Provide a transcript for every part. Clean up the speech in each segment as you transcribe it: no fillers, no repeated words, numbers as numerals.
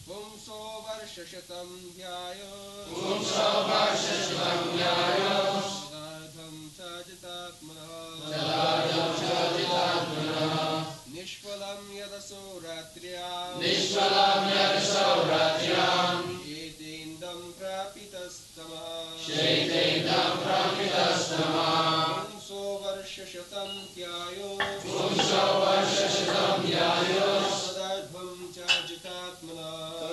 Pumso varshashatam dhyayo Siddhartham chajitatmana Nishphalam yadaso ratriyam Shetendam prapitastamaha Pumso varshashatam dhyayo Siddhartham chajitatmana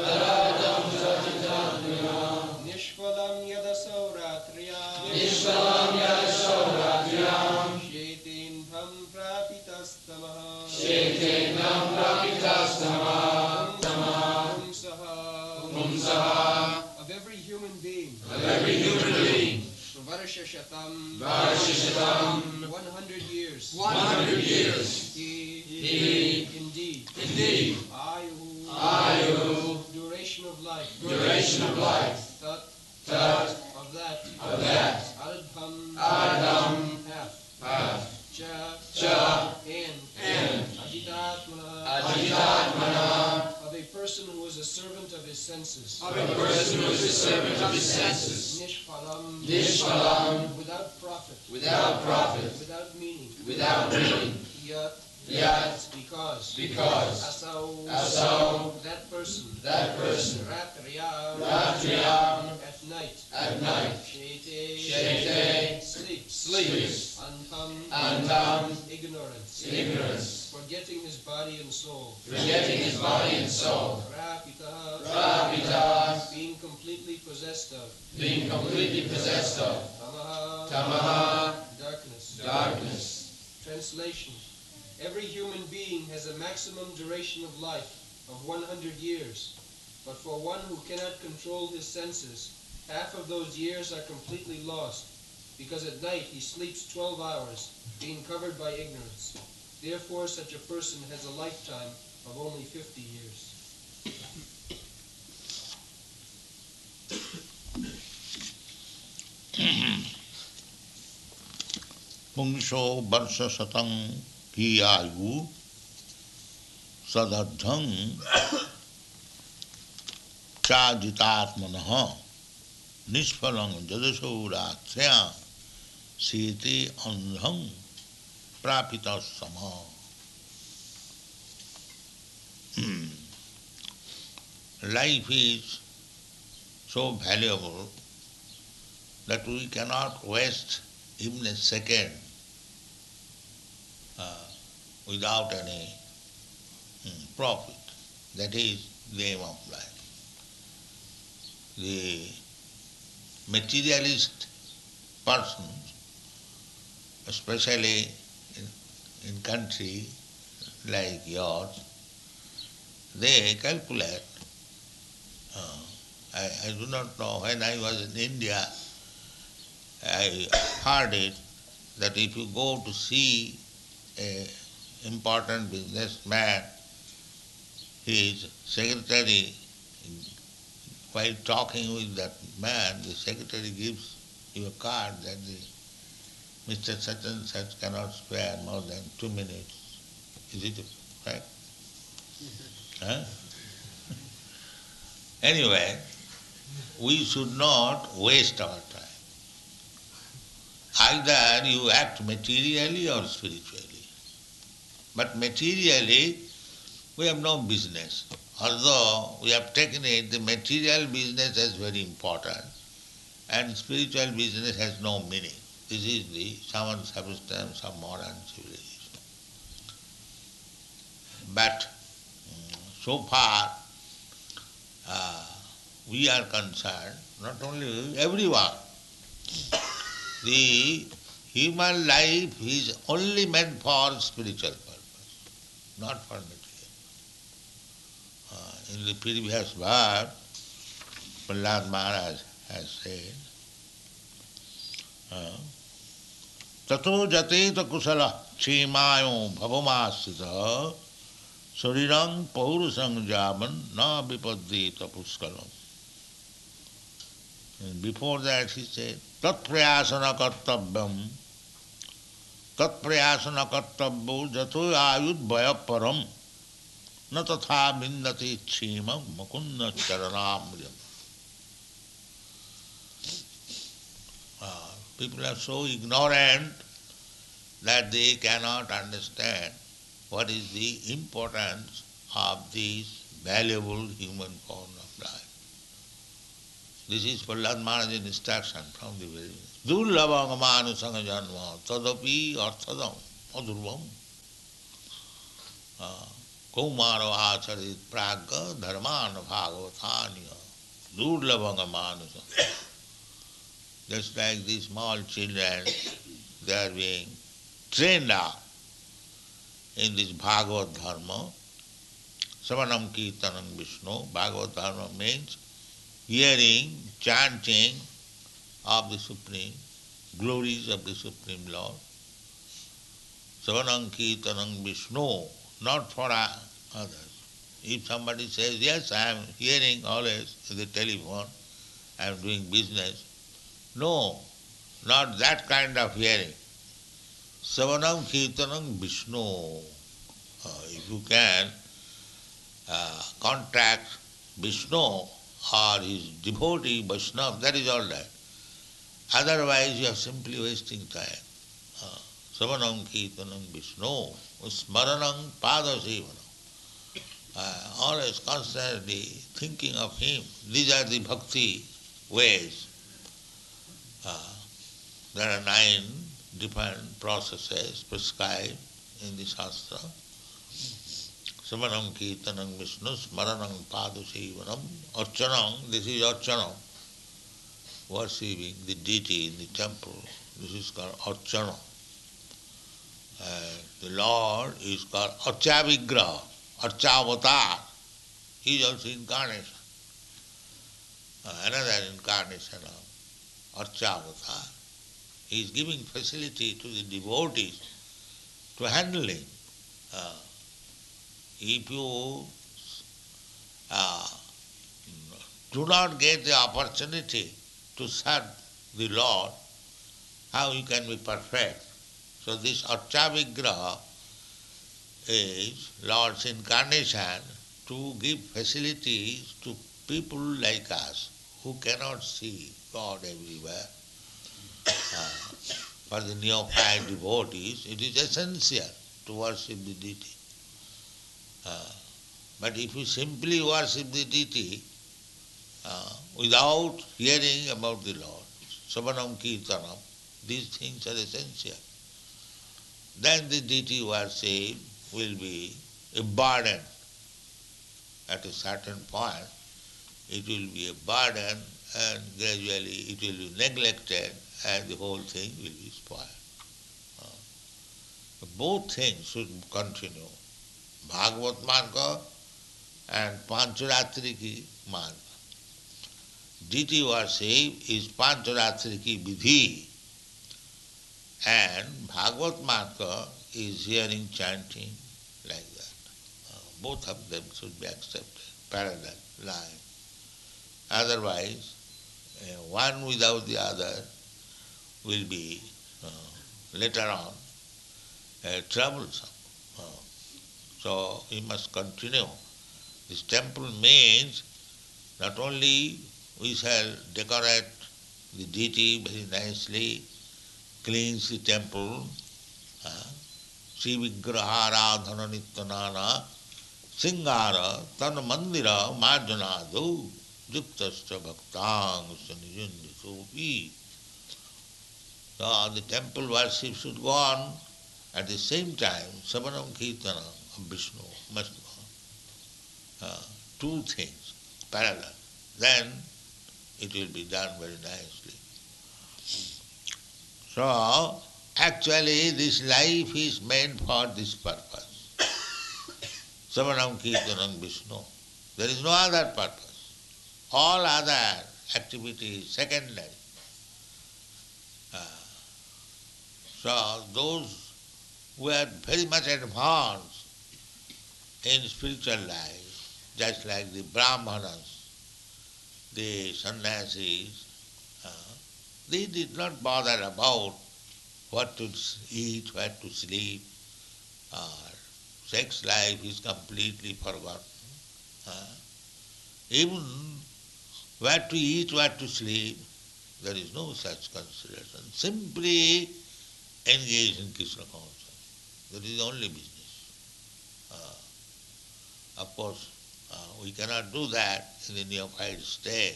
Nishphalam yadaso ratriyam Shetendam prapitastamaha Pumsaha of every human being Varshashatam 100 years He indeed Ayu duration of life Tat of that Ardham half Cha and Ajitatmana of a person who is a servant of his senses Nishphalam without profit without meaning Yat because Asau that person Ratriyam at night Shete sleeps Antam ignorance forgetting his body and soul Rapita being completely possessed of Tamaha darkness Translation Every human being has a maximum duration of life of 100 years, but for one who cannot control his senses, half of those years are completely lost, because at night he sleeps 12 hours, being covered by ignorance. Therefore, such a person has a lifetime of only 50 years. Pungso Varsha Satang Hiyayu Sadadhang Chajitatmanaha Nishphalang Jadasauratsya Siti Andham Prapitasama. Life is so valuable that we cannot waste even a second without any profit. That is the aim of life. The materialist persons, especially in country like yours, they calculate. I do not know, when I was in India, I heard it, that if you go to see an important businessman, his secretary, while talking with that man, the secretary gives you a card that Mr. Such and Such cannot spare more than 2 minutes. Is it right? Huh? Anyway, we should not waste our time. Either you act materially or spiritually. But materially, we have no business. Although we have taken it, the material business is very important and spiritual business has no meaning. This is the common substance of modern civilization. But so far, we are concerned, not only everyone, the human life is only meant for spiritual purpose, not for material. In the previous verse, Prahlad Maharaj has said, Tato jateta kusala ksemayo bhavamasita sarirang paurusang javan na vipaddita puskalam. And before that he said, Tat prayasana kartavyam jato ayud bhaya param na tatha vindati chimam mukunda charanamriyam. People are so ignorant that they cannot understand what is the importance of this valuable human form of life. This is Prahlad Maharaj's instruction from the very beginning. Durlabham manusanga janma tadapi arthadam adurvam kaumaro acharit pragga dharmana bhagavatanya durlabham manusanga. Just like these small children, they are being trained up in this Bhagavad Dharma. Savanam Kirtanam Vishnu. Bhagavad Dharma means hearing, chanting of the Supreme, glories of the Supreme Lord. Savanam Kirtanam Vishnu, not for others. If somebody says, yes, I am hearing always the telephone, I am doing business. No, not that kind of hearing. Savanam Kirtanam Vishnu. If you can contact Vishnu or his devotee Vaishnava, that is all right. Otherwise you are simply wasting time. Savanam Kirtanam Vishnu, Smaranam Padasevanam. Always constantly thinking of him. These are the bhakti ways. There are 9 different processes prescribed in the Shastra. Samanam Kirtanam Vishnu, Smaranam Padusevanam, Archanam, this is Archanam, worshipping the deity in the temple. This is called Archanam. The Lord is called Archavigraha, Archavatar. He is also incarnation. Another incarnation of Archavatar. He is giving facility to the devotees to handle him. If you do not get the opportunity to serve the Lord, how you can be perfect? So this Archavigraha is Lord's incarnation to give facilities to people like us who cannot see God everywhere. For the neophyte devotees, it is essential to worship the deity. But if you simply worship the deity without hearing about the Lord, Savanam Kirtanam, these things are essential. Then the deity worship will be a burden. At a certain point, it will be a burden and gradually it will be neglected and the whole thing will be spoiled. Both things should continue. Bhagavat Marga and Pancharatriki Marga. Deity worship is Pancharatriki Vidhi and Bhagavat Marga is hearing, chanting like that. Both of them should be accepted, parallel line. Otherwise, one without the other will be later on troublesome. So we must continue. This temple means not only we shall decorate the deity very nicely, cleanse the temple, Sri Vigraharadhana Nityanana, Singara, Tana Mandira, Marjanadu, Yuktascha Bhaktang, Sanijundisopi. So the temple worship should go on. At the same time, Savanam Kirtana of Vishnu must go on. 2 things parallel. Then it will be done very nicely. So, actually this life is meant for this purpose. Savanam Kirtanam Vishnu. There is no other purpose. All other activities secondary. So those who are very much advanced in spiritual life, just like the Brahmanas, the sannyasis, they did not bother about what to eat, where to sleep, or sex life is completely forgotten. Even where to eat, where to sleep, there is no such consideration. Simply engage in Krishna consciousness. That is the only business. Of course, we cannot do that in the neophyte state.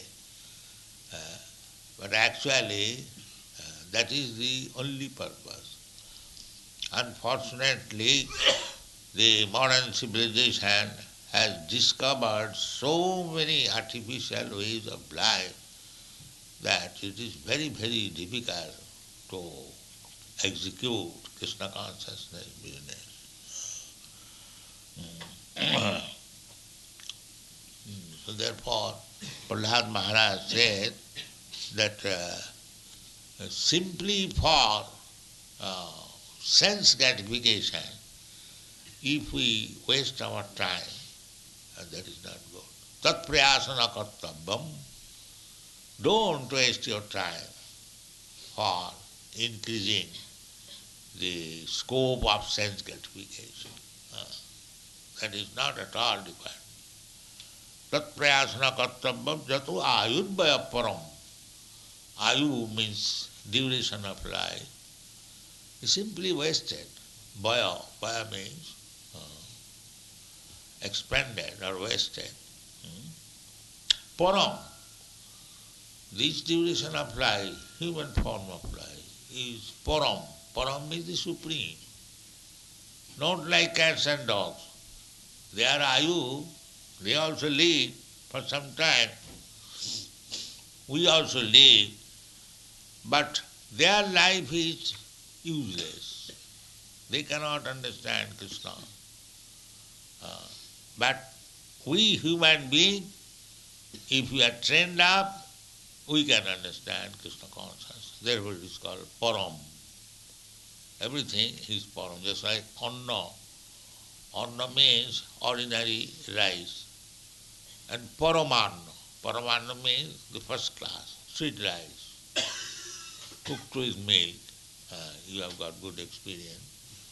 But actually, that is the only purpose. Unfortunately, the modern civilization has discovered so many artificial ways of life that it is very, very difficult to execute Krishna consciousness business. So therefore, Prahlad Maharaj said that simply for sense gratification, if we waste our time, that is not good. Tat prayasana kartavyam. Don't waste your time for increasing the scope of sense gratification. That is not at all required. Tat prayasana kartavyam jato ayudvaya param. Ayu means duration of life. Is simply wasted. Vaya means expended or wasted. Param, this duration of life, human form of life, is param. Param means the supreme. Not like cats and dogs. They are ayu, they also live for some time. We also live, but their life is useless. They cannot understand Krishna. But we human beings, if we are trained up, we can understand Krishna consciousness. Therefore it is called param. Everything is param, just like anna. Anna means ordinary rice. And paramanna. Paramanna means the first class, sweet rice, cooked with milk. You have got good experience.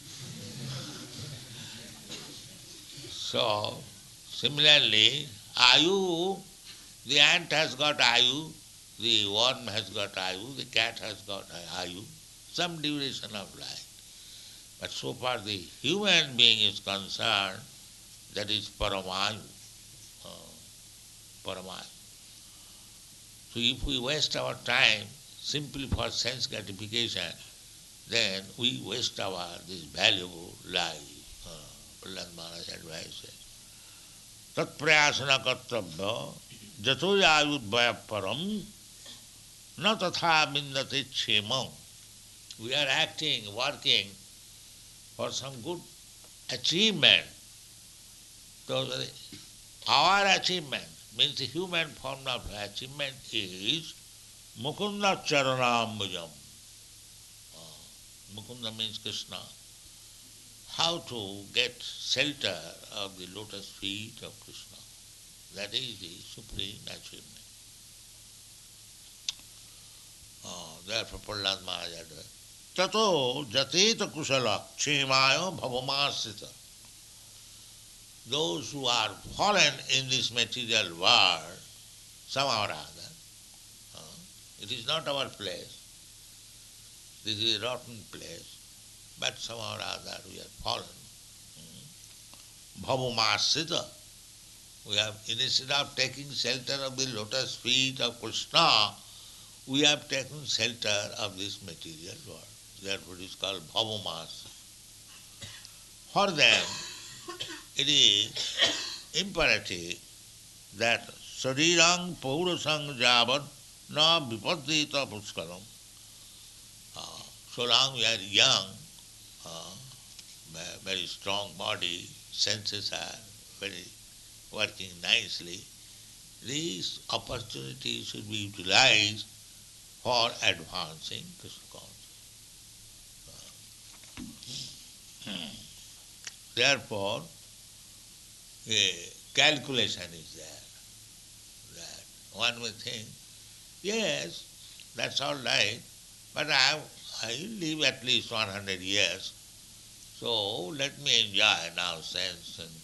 So, similarly, ayu, the ant has got ayu, the worm has got ayu, the cat has got ayu, some duration of life. But so far the human being is concerned, that is paramayu. Paramayu. So if we waste our time simply for sense gratification, then we waste our this valuable life. Prahlad Maharaj advises. Tat prayasana kartabhya jato yayudvaya param na tatha vindate chemam. We are acting, working for some good achievement. So our achievement means the human form of achievement is Mukunda Charanambujam. Mukunda means Krishna. How to get shelter of the lotus feet of Krishna. That is the supreme achievement. Therefore Prahlad Maharaj advised, Tato jateta kusala kshemaya bhavamasita. Those who are fallen in this material world, somehow or other, it is not our place. This is a rotten place. But somehow or other we have fallen. Bhavamasita. We have, instead of taking shelter of the lotus feet of Krishna, we have taken shelter of this material world. Therefore it is called bhavamasita. For them, it is imperative that sarirang paurasang javad na vipaddita puskalam. So long we are young, very strong body, senses are very working nicely, these opportunities should be utilized for advancing Krishna consciousness. Therefore, a calculation is there. That one may think, yes, that's all right, but I will live at least 100 years. So let me enjoy now sense and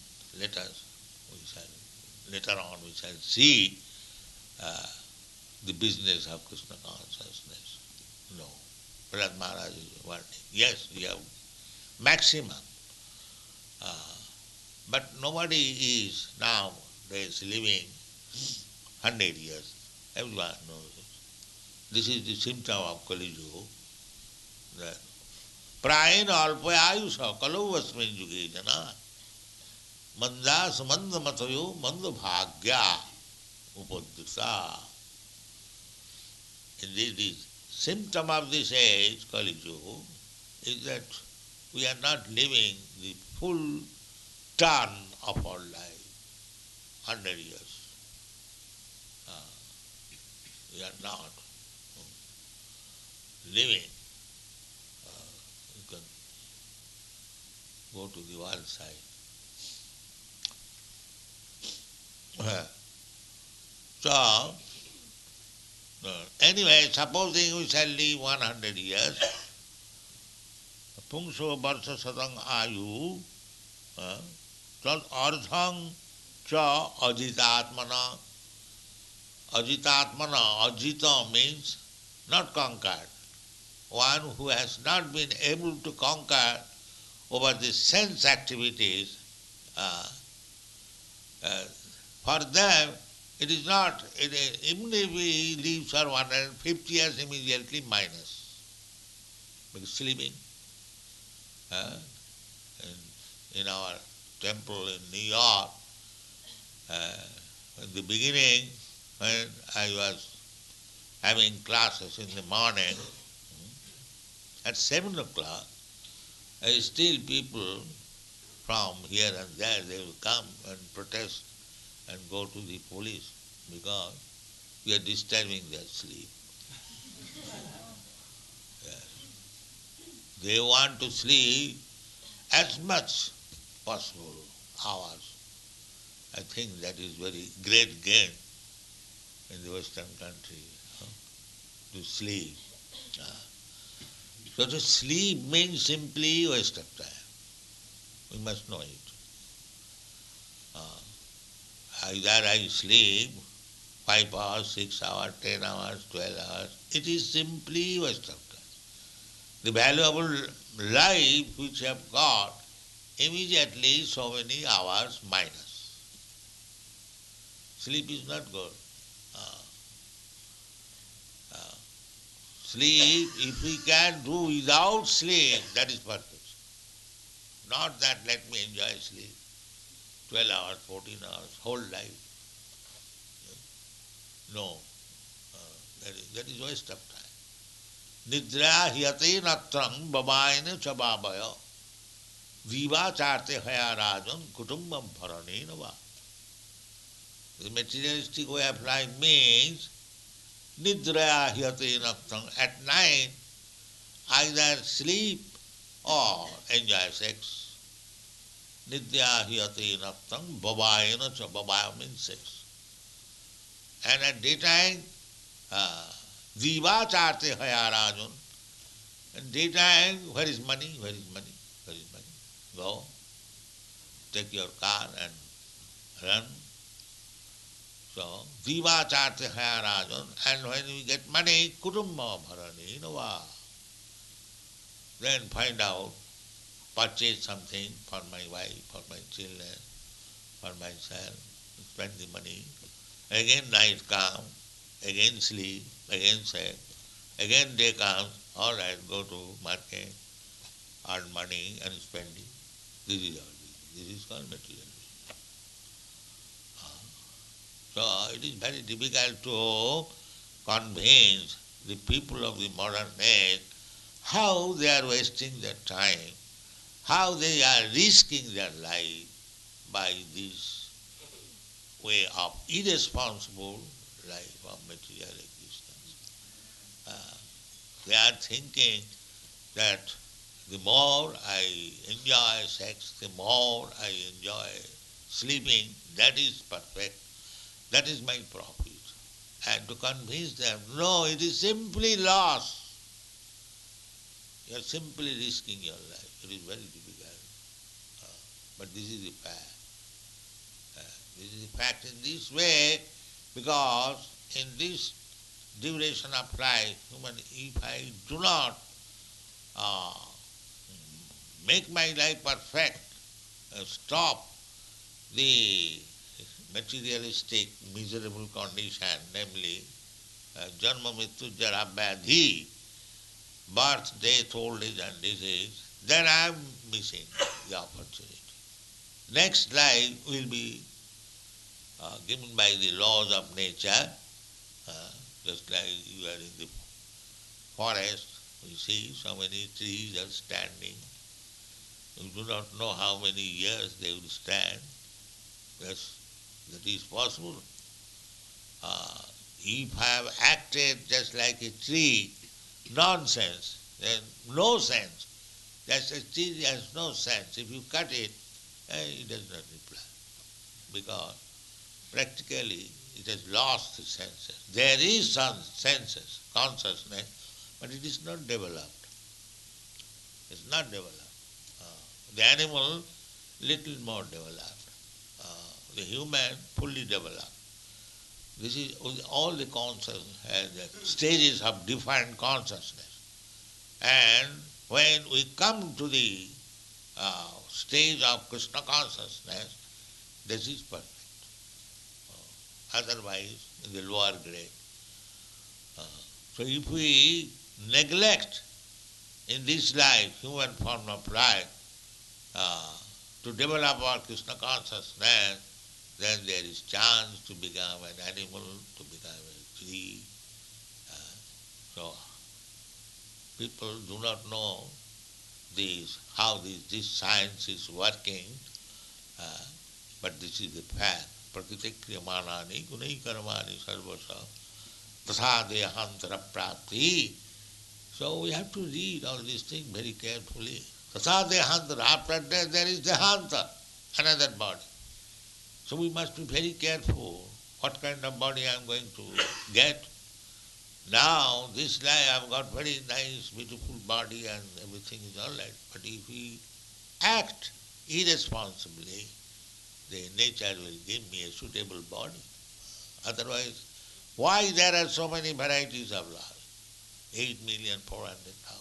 later on we shall see uh, the business of Krishna consciousness. No. Prahlad Maharaj is warning. Yes, we have maximum. Uh, but nobody is nowadays living 100 years. Everyone knows it. This is the symptom of Kali Yuga. That Prayen alpa ayusha kalau asmin yuge jana mandas manda matayo manda bhagya upadrisa. Indeed, the symptom of this age, Kali Yuga, is that we are not living the full turn of our life, 100 years. We are not living. You can go to the one side. So, anyway, supposing we shall live 100 years, Pungso Varsha Sadang Ayu, Tad Arthang Cha Ajitatmana. Ajitatmana, Ajita means not conquered. One who has not been able to conquer over the sense activities, for them it is not, even if he lives for 150 years, immediately minus. Because sleeping. In our temple in New York, in the beginning, when I was having classes in the morning, at 7 o'clock, still people from here and there, they will come and protest and go to the police because we are disturbing their sleep. Yes. They want to sleep as much possible hours. I think that is very great gain in the Western country, to sleep. So to sleep means simply waste of time. We must know it. Either I sleep 5 hours, 6 hours, 10 hours, 12 hours. It is simply waste of time. The valuable life which you have got, immediately so many hours minus. Sleep is not good. Sleep, if we can do without sleep, that is perfect. Not that let me enjoy sleep. 12 hours, 14 hours, whole life. No. That is waste of time. Nidra hyate natrang babayana chababaya viva charte haya rajan kutumbam bharanena va. The materialistic way of life means nidra hyate natrang. At night, either sleep or enjoy sex. Nidya hyate naktang babayana cha. Babaya means sex. And at daytime, jiva charte haya rajan. And daytime, where is money? Where is money? Where is money? Go, take your car and run. So, jiva charte haya rajan. And when we get money, kutumba bharani nava. Then find out, purchase something for my wife, for my children, for myself, spend the money. Again night comes, again sleep, again sex, again day comes, all right, go to market, earn money and spend it. This is all. This is called materialism. So it is very difficult to convince the people of the modern age how they are wasting their time, how they are risking their life by this way of irresponsible life of material existence. They are thinking that the more I enjoy sex, the more I enjoy sleeping, that is perfect, that is my profit. And to convince them, no, it is simply loss. You are simply risking your life. It is very difficult. But this is the fact. This is the fact in this way, because in this duration of life, if I do not uh, make my life perfect, stop the materialistic miserable condition, namely janma mrityu jara vyadhi, birth, death, old age and disease, then I am missing the opportunity. Next life will be given by the laws of nature, uh, just like you are in the forest, we see so many trees are standing. You do not know how many years they will stand. Yes, that is possible. Uh, if I have acted just like a tree, nonsense, then no sense. That's a tree has no sense. If you cut it, it does not reply. Because practically it has lost the senses. There is some senses, consciousness, but it is not developed. It's not developed. The animal, little more developed. The human, fully developed. This is all the consciousness has stages of defined consciousness. And when we come to the stage of Krishna consciousness, this is perfect. Otherwise, in the lower grade. So if we neglect in this life, human form of life, to develop our Krishna consciousness, then there is chance to become an animal, to become a tree. So people do not know how this science is working, but this is the fact. Prakriti kriyamanani gunai karmani sarvasa tatha dehantara prapti. So we have to read all these things very carefully. Tatha dehantara, after death there is dehanta, another body. So we must be very careful what kind of body I am going to get. Now, this life I have got very nice, beautiful body and everything is all right. But if we act irresponsibly, the nature will give me a suitable body. Otherwise, why there are so many varieties of life? 8,400,000.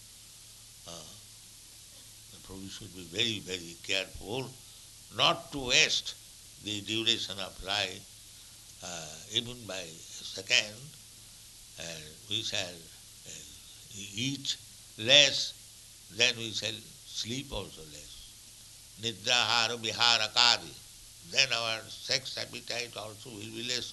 Therefore we should be very, very careful not to waste the duration of life, even by a second. We shall eat less, then we shall sleep also less. Nidrahara viharakadi. Then our sex appetite also will be less.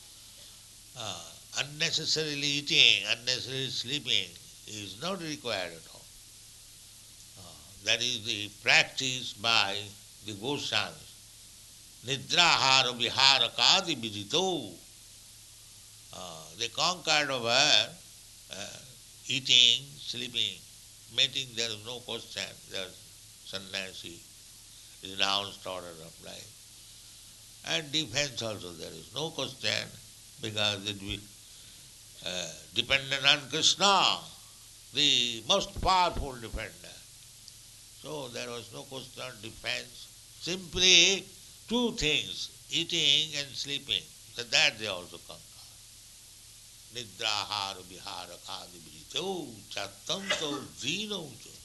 Unnecessarily eating, unnecessarily sleeping is not required at all. That is the practice by the Goswamis. Nidrahara viharakadi vidito. They conquered over eating, sleeping, mating, there is no question. There is sannyasi, renounced order of life. And defense also there is no question, because it will dependent on Krishna, the most powerful defender. So there was no question of defense. Simply two things, eating and sleeping. So that they also conquered. Nidrahara vihara kadibrito chattanto zino.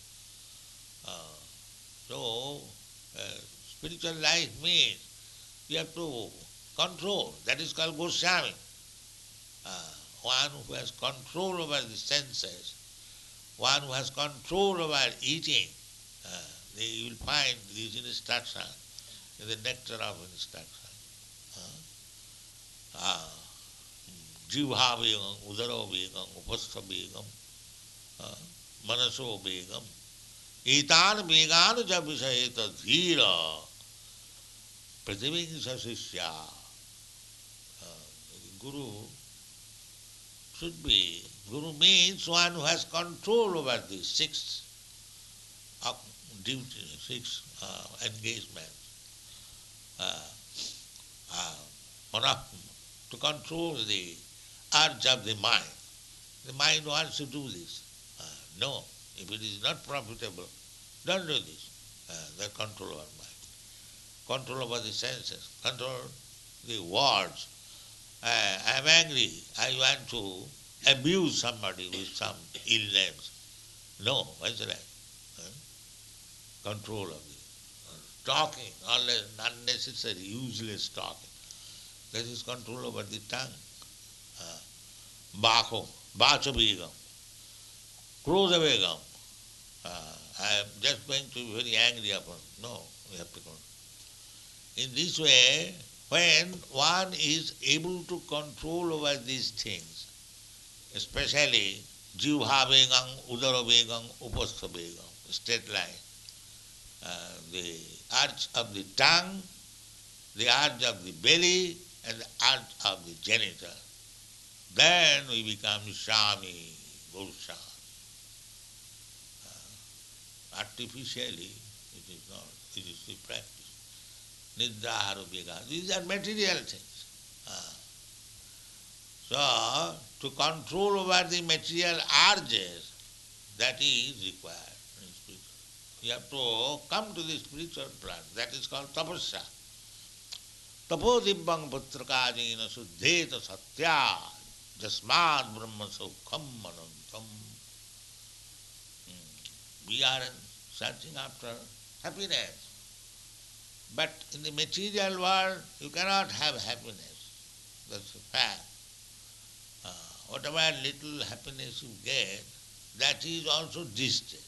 So spiritual life means you have to control. That is called Goswami. One who has control over the senses, one who has control over eating. You will find these instruction in the nectar of instruction. Jivha vegam, udaro vegam, upastha vegam, manaso vegam. Etan vegan javisayeta dhira prativingsa sishya. Guru should be, Guru means one who has control over these six duties, six engagements. To control the urge of the mind. The mind wants to do this. No, if it is not profitable, don't do this. The control over mind. control over the senses, control the words. I am angry, I want to abuse somebody with some ill names. No, why should I? Control of the talking, always unnecessary, useless talking. That is control over the tongue. Bako, Bacha Begum, Kroza Begum. I am just going to be very angry upon. No, we have to control. In this way, when one is able to control over these things, especially Jivha Begam, Udara Begam, Upastha Begam, straight line, the arch of the tongue, the arch of the belly, and the arch of the genital. Then we become Swami, Goswami. Artificially, it is not. It is the practice. Nidra, Vega. These are material things. So, to control over the material urges, that is required. You have to come to the spiritual plan. That is called tapasya. Tapo dibbang putrakajina suddheta satya jasmad brahma sukham manantam. We are searching after happiness. But in the material world, you cannot have happiness. That's a fact. Whatever little happiness you get, that is also distress.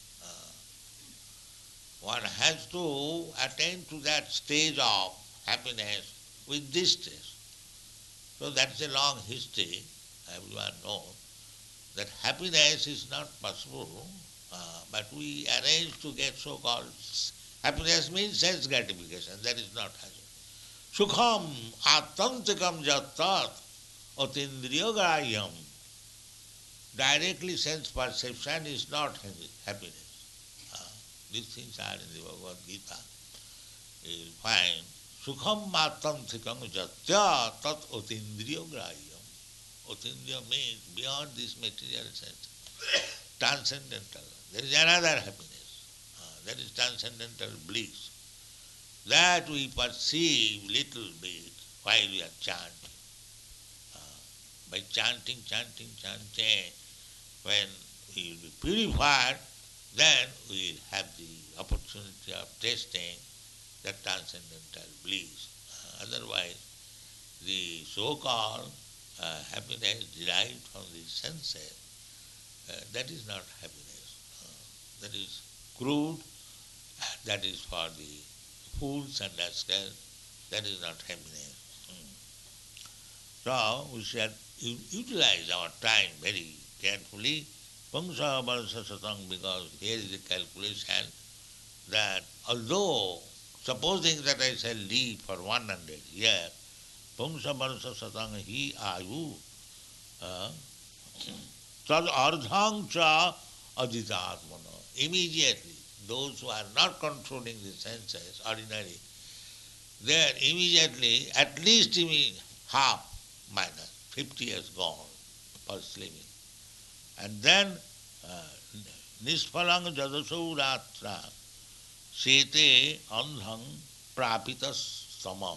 One has to attain to that stage of happiness with distress. So that's a long history. Everyone knows that happiness is not possible, but we arrange to get so-called happiness means sense gratification. That is not happiness. Sukham atantikam jattat atindriyograhyam. Directly sense perception is not happiness. These things are in the Bhagavad Gita. You will find Sukham matantikam jatya tat atindriyograhyam. Atindriya means beyond this material sense. Transcendental. There is another happiness. That is transcendental bliss. That we perceive little bit while we are chanting. By chanting, when we will be purified, then we will have the opportunity of tasting that transcendental bliss. Otherwise, the so-called happiness derived from the senses, that is not happiness. That is crude, that is for the fools and rascals, that is not happiness. So we should utilize our time very carefully. Pungsa Barsa Satang, because here is a calculation that although supposing that I shall live for 100 years, Pungsa Barsa Satang hi ayu tad ardhang cha aditatmana. Immediately, those who are not controlling the senses, ordinary, they are immediately, at least half minus, 50 years gone for sleeping. And then, nisphalang jadasau ratra sete andhang prapitas sama.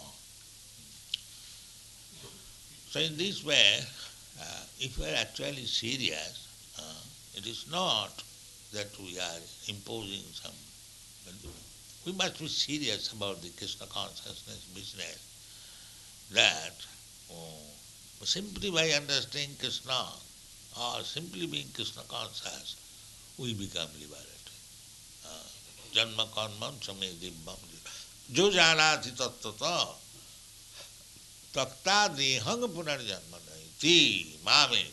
So in this way, if we are actually serious, it is not that we are imposing some. We must be serious about the Krishna consciousness business. That simply by understanding Krishna or simply being Krishna conscious, we become liberated. Janma karmam same dibbam. Jo janati tattata takta dehang punarjanma naiti mameti.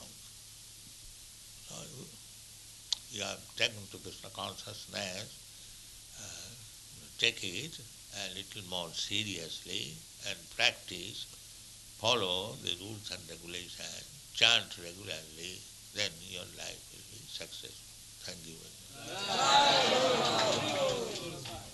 You are taken to Krishna consciousness, take it a little more seriously and practice, follow the rules and regulations, chant regularly, then your life will be successful. Thank you very much.